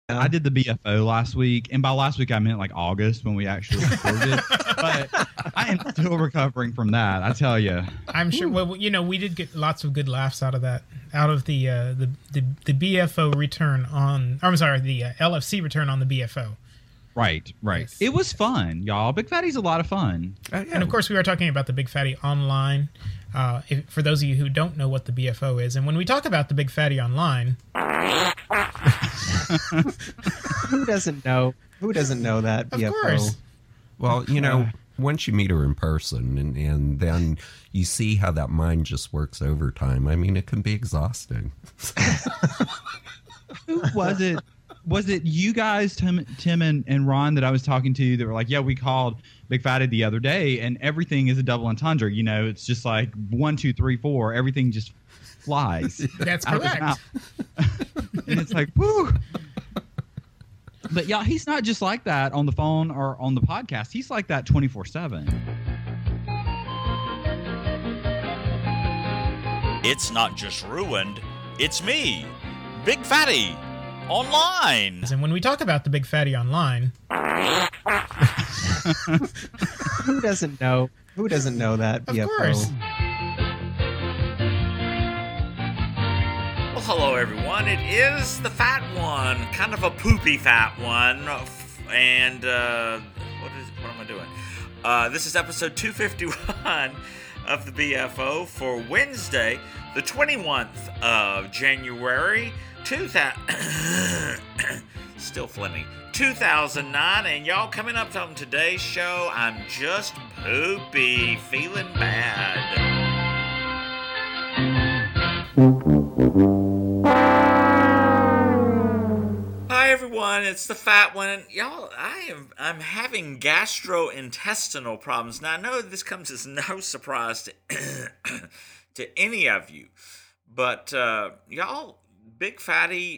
I did the BFO last week, and by last week I meant like August when we actually recorded. But I am still recovering from that. I tell you. I'm sure. Well, we did get lots of good laughs out of that, out of the BFO return on. Or I'm sorry, the LFC return on the BFO. Right. Yes. It was fun, y'all. Big Fatty's a lot of fun. And of course, we are talking about the Big Fatty Online. For those of you who don't know what the BFO is, and when we talk about the Big Fatty Online, who doesn't know? Who doesn't know that BFO? Of course. Well, once you meet her in person and then you see how that mind just works overtime, I mean, it can be exhausting. Who was it? Was it you guys, Tim and Ron, that I was talking to that were like, yeah, we called Big Fatty the other day, and everything is a double entendre. It's just like 1, 2, 3, 4. Everything just flies. That's correct. And it's like, whoo. But yeah, he's not just like that on the phone or on the podcast. He's like that 24/7. It's not just ruined. It's me, Big Fatty Online. And when we talk about the Big Fatty Online, who doesn't know? Who doesn't know that BFO? Of course. Well, hello everyone. It is the fat one, kind of a poopy fat one, and what am I doing? This is episode 251 of the BFO for Wednesday, the 21th of January. 2009, and y'all, coming up on today's show, I'm just poopy, feeling bad. Hi everyone, it's the fat one, and y'all, I'm having gastrointestinal problems. Now I know this comes as no surprise to any of you, but y'all, Big Fatty,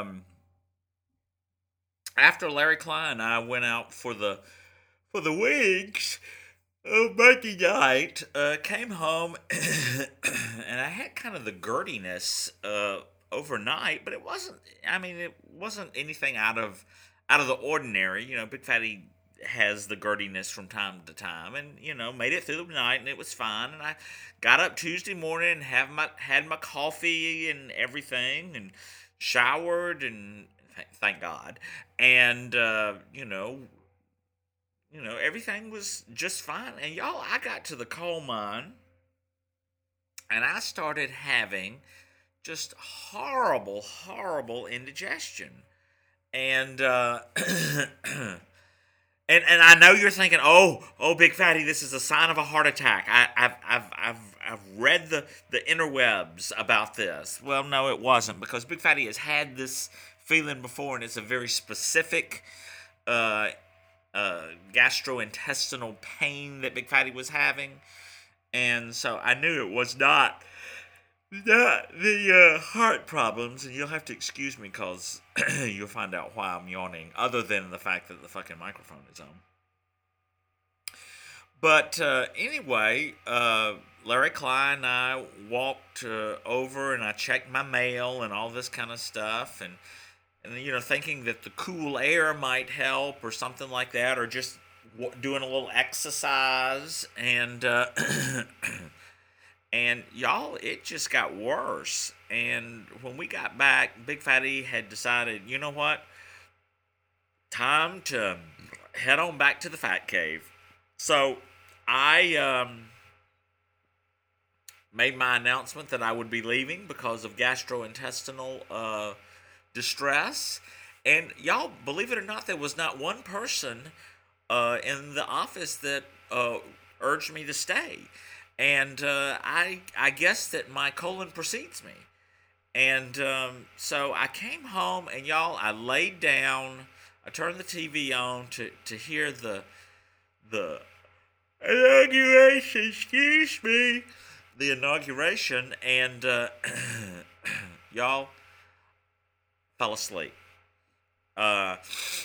after Larry Klein and I went out for the wings of Mikey night, came home and I had kind of the girdiness overnight, but it wasn't anything out of the ordinary. Big Fatty has the girdiness from time to time, and made it through the night, and it was fine. And I got up Tuesday morning and had my coffee and everything, and showered, and thank God, and everything was just fine. And y'all, I got to the coal mine, and I started having just horrible indigestion, and And I know you're thinking, oh, Big Fatty, this is a sign of a heart attack. I've read the interwebs about this. Well, no, it wasn't, because Big Fatty has had this feeling before, and it's a very specific gastrointestinal pain that Big Fatty was having, and so I knew it was not the heart problems, and you'll have to excuse me because you'll find out why I'm yawning, other than the fact that the fucking microphone is on. But anyway, Larry Klein and I walked over, and I checked my mail and all this kind of stuff, and thinking that the cool air might help or something like that, or just doing a little exercise, and and y'all, it just got worse. And when we got back, Big Fatty had decided, you know what? Time to head on back to the Fat Cave. So I made my announcement that I would be leaving because of gastrointestinal distress. And y'all, believe it or not, there was not one person in the office that urged me to stay. And I guess that my colon precedes me. And so I came home, and y'all, I laid down. I turned the TV on to hear the inauguration. Excuse me, the inauguration, and y'all, fell asleep. I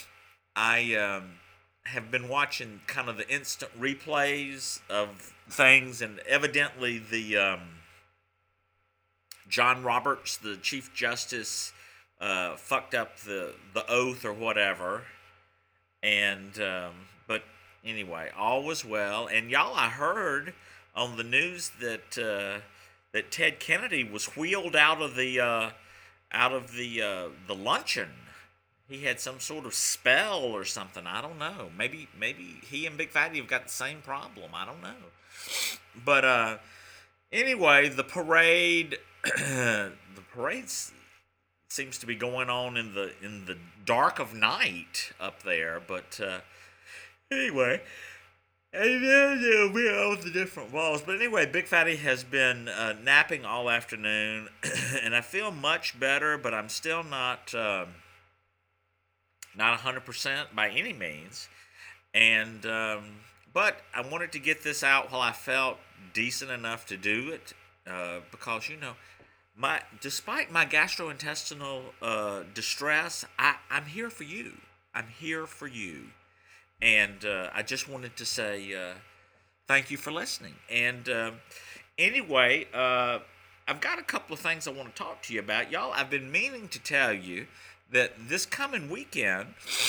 have been watching kind of the instant replays of things, and evidently the John Roberts, the Chief Justice, fucked up the oath or whatever. And but anyway, all was well. And y'all, I heard on the news that that Ted Kennedy was wheeled out of the luncheon. He had some sort of spell or something. I don't know. Maybe he and Big Fatty have got the same problem. I don't know. But anyway, the parade seems to be going on in the dark of night up there. But anyway, and then it'll be all the different walls. But anyway, Big Fatty has been napping all afternoon, and I feel much better. But I'm still not 100% by any means. And but I wanted to get this out while I felt decent enough to do it, because despite my gastrointestinal distress, I'm here for you. I'm here for you, and I just wanted to say thank you for listening. And anyway, I've got a couple of things I want to talk to you about, y'all. I've been meaning to tell you that this coming weekend.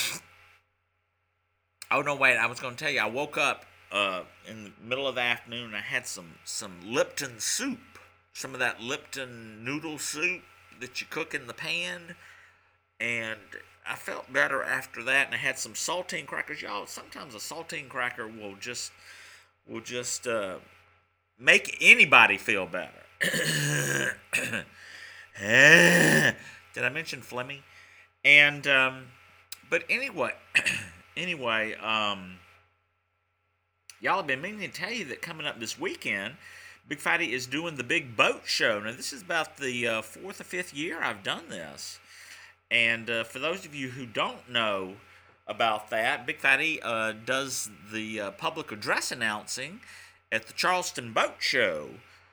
Oh no, wait! I was going to tell you. I woke up in the middle of the afternoon and I had some Lipton soup. Some of that Lipton noodle soup that you cook in the pan, and I felt better after that. And I had some saltine crackers, y'all. Sometimes a saltine cracker will just make anybody feel better. Did I mention phlegmy? And but anyway, y'all have been meaning to tell you that coming up this weekend, Big Fatty is doing the Big Boat Show. Now, this is about the 4th or 5th year I've done this. And for those of you who don't know about that, Big Fatty does the public address announcing at the Charleston Boat Show.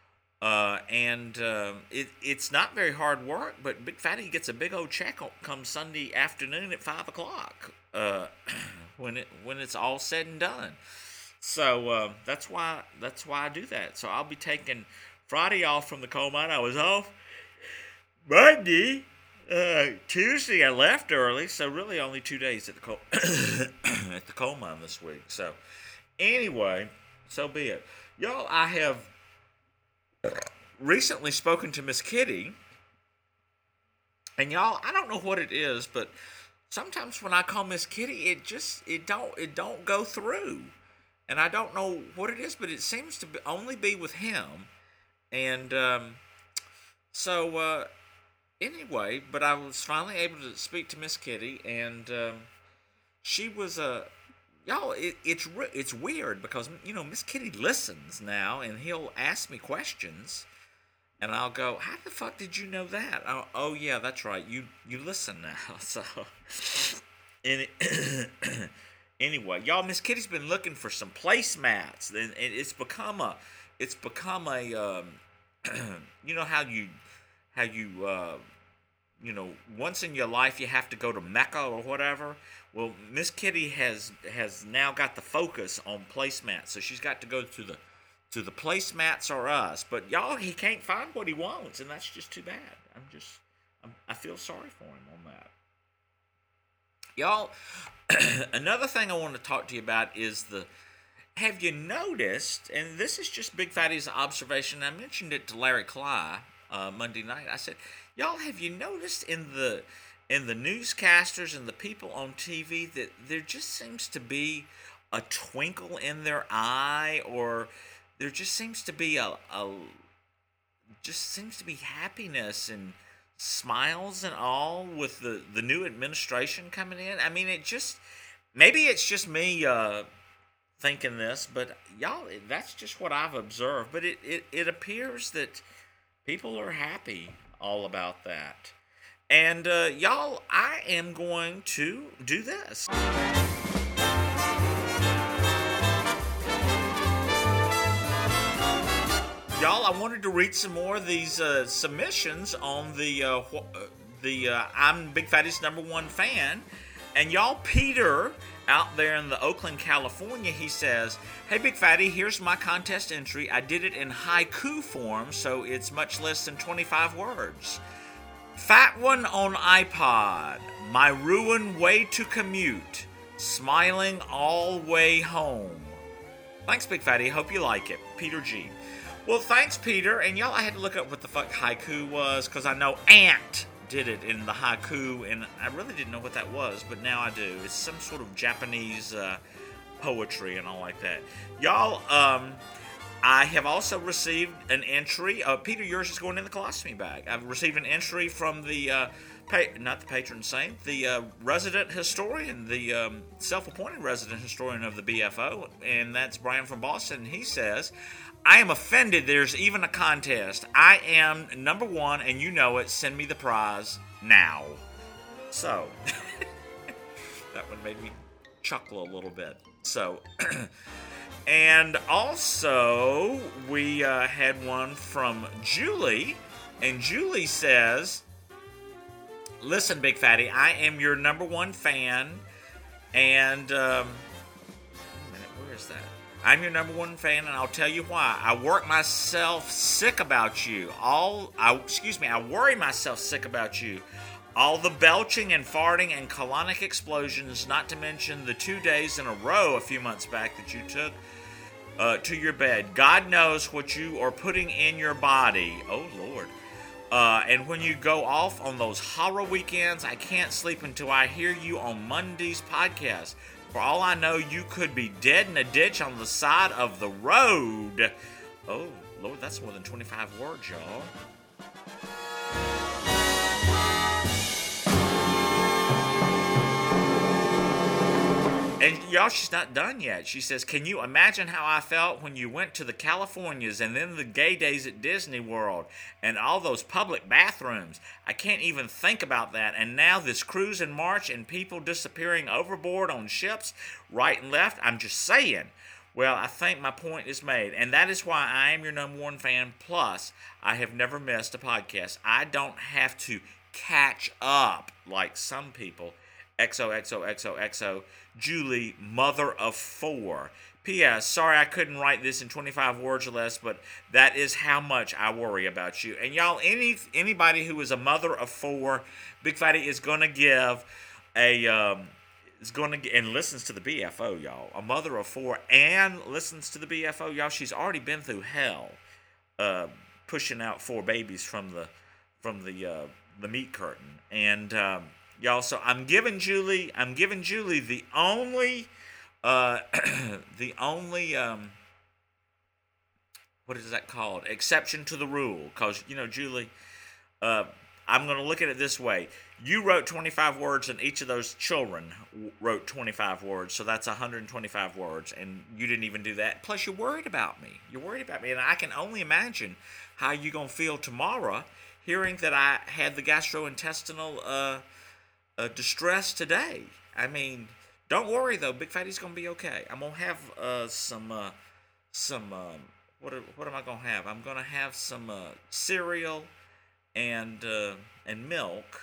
It's not very hard work, but Big Fatty gets a big old check come Sunday afternoon at 5 o'clock when it's all said and done. So that's why I do that. So I'll be taking Friday off from the coal mine. I was off Monday, Tuesday I left early, so really only 2 days at the coal at the coal mine this week. So anyway, so be it, y'all. I have recently spoken to Miss Kitty, and y'all, I don't know what it is, but sometimes when I call Miss Kitty, it don't go through. And I don't know what it is, but it seems to only be with him. And so anyway, but I was finally able to speak to Miss Kitty, and she was y'all. It's weird because Miss Kitty listens now, and he'll ask me questions, and I'll go, "How the fuck did you know that?" Oh yeah, that's right. You listen now. So and anyway, y'all, Miss Kitty's been looking for some placemats, and it's become a you know how you once in your life you have to go to Mecca or whatever. Well, Miss Kitty has now got the focus on placemats, so she's got to go to the placemats or us. But y'all, he can't find what he wants, and that's just too bad. I feel sorry for him on that. Y'all, another thing I want to talk to you about is have you noticed, and this is just Big Fatty's observation, I mentioned it to Larry Cly Monday night. I said, y'all, have you noticed in the newscasters and the people on TV that there just seems to be a twinkle in their eye, or there just seems to be happiness and smiles and all with the new administration coming in? I mean, maybe it's just me thinking this, but y'all, that's just what I've observed. But it appears that people are happy all about that. And y'all, I am going to do this. Y'all, I wanted to read some more of these submissions on the I'm Big Fatty's #1 fan. And y'all, Peter out there in the Oakland, California, he says, "Hey Big Fatty, here's my contest entry. I did it in haiku form, so it's much less than 25 words. Fat One on iPod, my ruined way to commute, smiling all way home. Thanks, Big Fatty. Hope you like it. Peter G. Well, thanks, Peter. And y'all, I had to look up what the fuck haiku was, because I know Ant did it in the haiku, and I really didn't know what that was, but now I do. It's some sort of Japanese poetry and all like that. Y'all, I have also received an entry. Peter, yours is going in the colostomy bag. I've received an entry from the, not the patron saint, the resident historian, the self-appointed resident historian of the BFO, and that's Brian from Boston. He says, I am offended there's even a contest. I am number one, and you know it. Send me the prize now. So, that one made me chuckle a little bit. So, and also, we had one from Julie, and Julie says, listen, Big Fatty, I am your number one fan, and, wait a minute, where is that? I'm your number one fan, and I'll tell you why. I work myself sick about you. I worry myself sick about you. All the belching and farting and colonic explosions, not to mention the 2 days in a row a few months back that you took to your bed. God knows what you are putting in your body. Oh, Lord. And when you go off on those horror weekends, I can't sleep until I hear you on Monday's podcast. For all I know, you could be dead in a ditch on the side of the road. Oh, Lord, that's more than 25 words, y'all. And y'all, she's not done yet. She says, can you imagine how I felt when you went to the Californias and then the gay days at Disney World and all those public bathrooms? I can't even think about that. And now this cruise in March and people disappearing overboard on ships right and left. I'm just saying. Well, I think my point is made. And that is why I am your number one fan. Plus, I have never missed a podcast. I don't have to catch up like some people. XOXOXOXO. Julie, mother of 4. P.S. Sorry I couldn't write this in 25 words or less, but that is how much I worry about you. And y'all, anybody who is a mother of 4, Big Fatty is gonna give and listens to the BFO, y'all. A mother of 4 and listens to the BFO, y'all. She's already been through hell, pushing out 4 babies from the meat curtain, and. Y'all, so I'm giving Julie the only, what is that called? Exception to the rule. Because, Julie, I'm going to look at it this way. You wrote 25 words, and each of those children wrote 25 words, so that's 125 words, and you didn't even do that. Plus, you're worried about me. And I can only imagine how you're going to feel tomorrow hearing that I had the gastrointestinal, distress today. I mean, don't worry though. Big Fatty's gonna be okay. I'm gonna have some what am I gonna have? I'm gonna have some cereal and milk.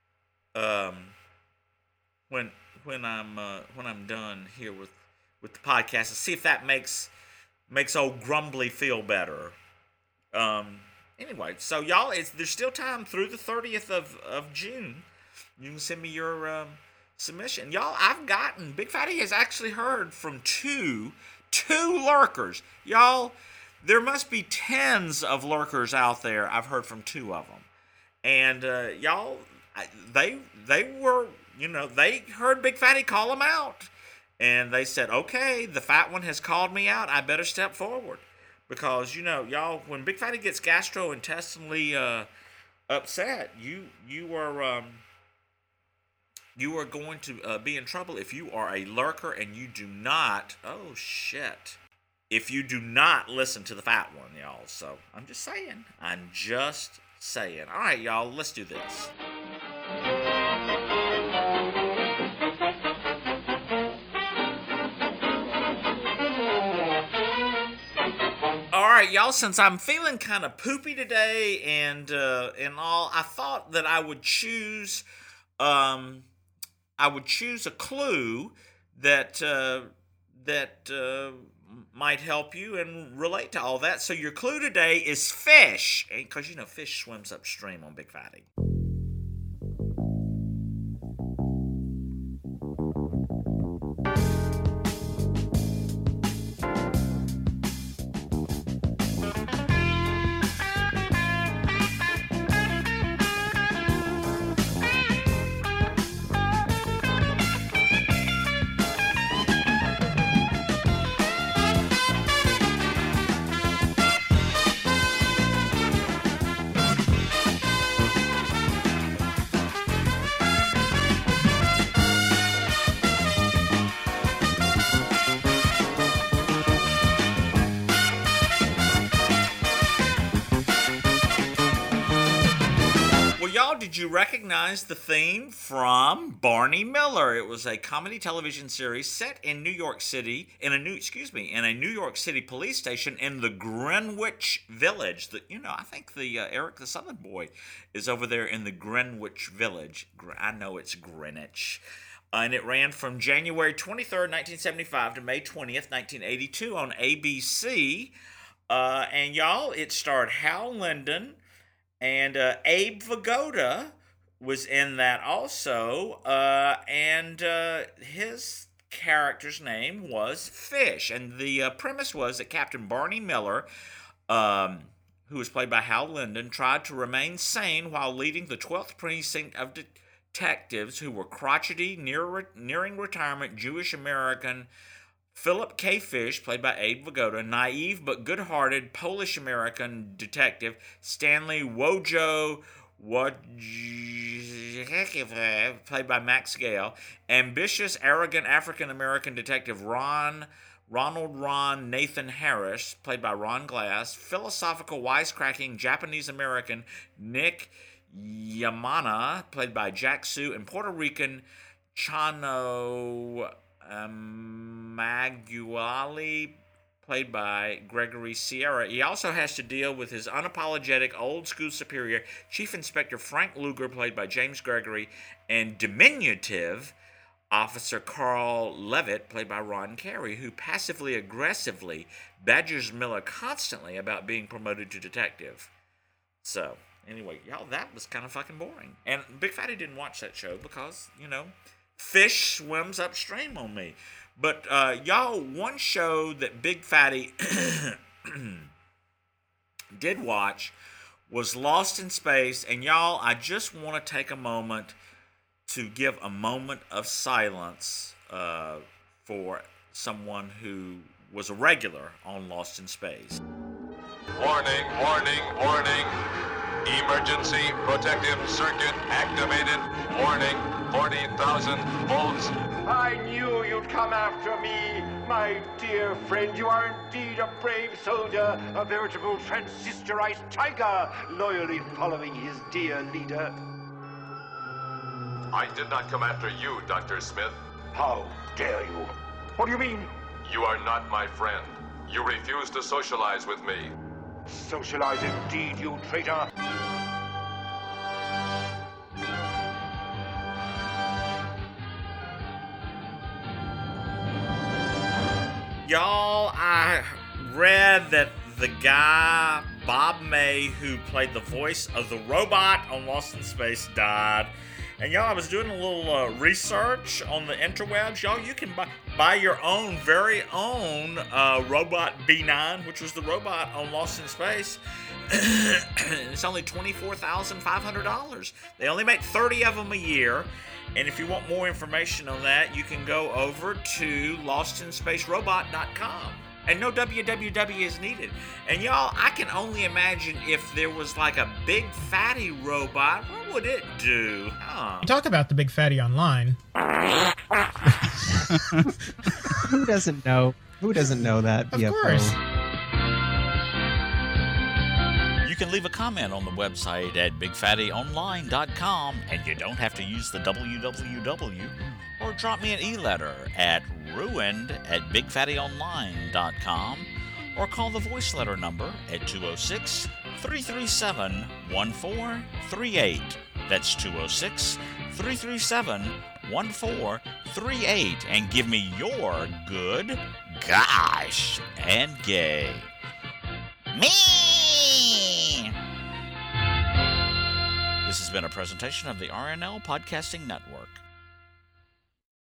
When I'm done here with the podcast, and see if that makes old Grumbly feel better. Anyway, so y'all, there's still time through the 30th of June. You can send me your submission. Y'all, Big Fatty has actually heard from two lurkers. Y'all, there must be tens of lurkers out there. I've heard from 2 of them. And, y'all, they were, they heard Big Fatty call them out. And they said, okay, the fat one has called me out. I better step forward. Because, y'all, when Big Fatty gets gastrointestinally upset, you are going to be in trouble if you are a lurker and you do not, if you do not listen to the fat one, y'all. So, I'm just saying. All right, y'all, let's do this. All right, y'all, since I'm feeling kind of poopy today and all, I thought that I would choose a clue that might help you and relate to all that. So your clue today is fish, because fish swims upstream on Big Fatty. you recognize the theme from Barney Miller? It was a comedy television series set in New York City, in a New York City police station in the Greenwich Village. I think the Eric the Southern Boy is over there in the Greenwich Village. I know it's Greenwich. And it ran from January 23rd, 1975 to May 20th, 1982 on ABC. And y'all, it starred Hal Linden, and Abe Vigoda was in that also. And his character's name was Fish. And the premise was that Captain Barney Miller, who was played by Hal Linden, tried to remain sane while leading the 12th Precinct of detectives who were crotchety, nearing retirement Jewish American Philip K. Fish, played by Abe Vigoda, naive but good-hearted Polish American detective Stanley Wojo, played by Max Gale, ambitious, arrogant African American detective Ronald Nathan Harris, played by Ron Glass, philosophical, wisecracking Japanese American Nick Yamana, played by Jack Sue, and Puerto Rican Chano Maguali, played by Gregory Sierra. He also has to deal with his unapologetic old-school superior, Chief Inspector Frank Luger, played by James Gregory, and diminutive Officer Carl Levitt, played by Ron Carey, who passively-aggressively badgers Miller constantly about being promoted to detective. So, anyway, y'all, that was kind of fucking boring. And Big Fatty didn't watch that show because, fish swims upstream on me. But, y'all, one show that Big Fatty did watch was Lost in Space. And, y'all, I just want to take a moment to give a moment of silence for someone who was a regular on Lost in Space. Warning, warning, warning. Emergency protective circuit activated. Warning, 40,000 volts. I knew you'd come after me, my dear friend. You are indeed a brave soldier, a veritable transistorite tiger, loyally following his dear leader. I did not come after you, Dr. Smith. How dare you? What do you mean? You are not my friend. You refuse to socialize with me. Socialize indeed, you traitor. Y'all, I read that the guy, Bob May, who played the voice of the robot on Lost in Space, died. And y'all, I was doing a little research on the interwebs. Y'all, you can buy your own, very own Robot B9, which was the robot on Lost in Space. It's only $24,500. They only make 30 of them a year. And if you want more information on that, you can go over to lostinspacerobot.com. And no www is needed. And y'all, I can only imagine if there was like a Big Fatty robot, what would it do? You talk about the Big Fatty online. Who doesn't know? Who doesn't know that? Of course. You can leave a comment on the website at bigfattyonline.com, and you don't have to use the www, or drop me an e-letter at ruined@bigfattyonline.com, or call the voice letter number at 206-337-1438. That's 206-337-1438, and give me your good, gosh, and gay. Me! This has been a presentation of the RNL Podcasting Network.